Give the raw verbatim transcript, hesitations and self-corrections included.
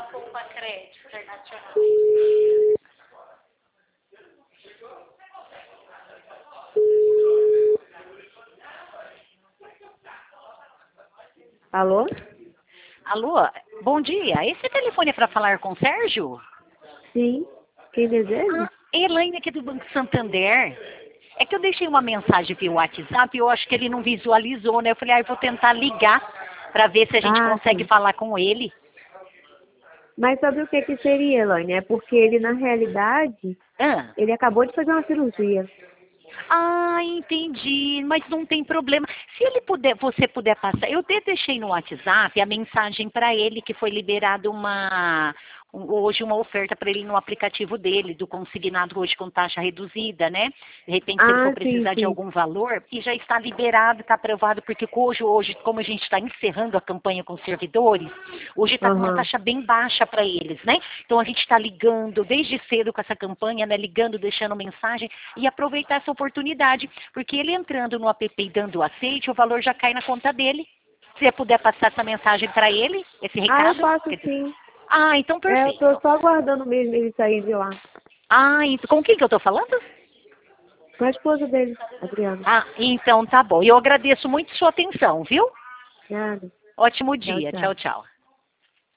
Poupa Crédito Internacional. Alô? Alô, bom dia. Esse telefone é para falar com o Sérgio? Sim. Quem deseja? Ah, Elaine aqui do Banco Santander. É que eu deixei uma mensagem via WhatsApp e eu acho que ele não visualizou, né? Eu falei, ah, eu vou tentar ligar para ver se a gente Ah, consegue sim. falar com ele. Mas sobre o que que seria, Elaine? É porque ele, na realidade, Ah, ele acabou de fazer uma cirurgia. ah, entendi, mas não tem problema. Se ele puder, você puder passar, eu até deixei no WhatsApp a mensagem para ele que foi liberado uma um- hoje uma oferta para ele no aplicativo dele, do consignado hoje com taxa reduzida, né? De repente, se ele for Ah, sim, precisar de sim. algum valor, e já está liberado, está aprovado, porque hoje, hoje, como a gente está encerrando a campanha com os servidores, hoje está com uma Aham. taxa bem baixa para eles, né? Então a gente está ligando desde cedo com essa campanha, né? Ligando, deixando mensagem e aproveitar essa oportunidade, porque ele entrando no app e dando aceite, o valor já cai na conta dele. Se você puder passar essa mensagem para ele, esse Ah, eu recado. passo quer dizer- sim. Ah, então É, eu tô perfeito. só aguardando mesmo ele sair de lá. Ah, então, com quem que eu estou falando? Com a esposa dele, Adriana. Ah, então tá bom. Eu agradeço muito sua atenção, viu? Nada. Ótimo Tchau, dia. tchau. Tchau, tchau.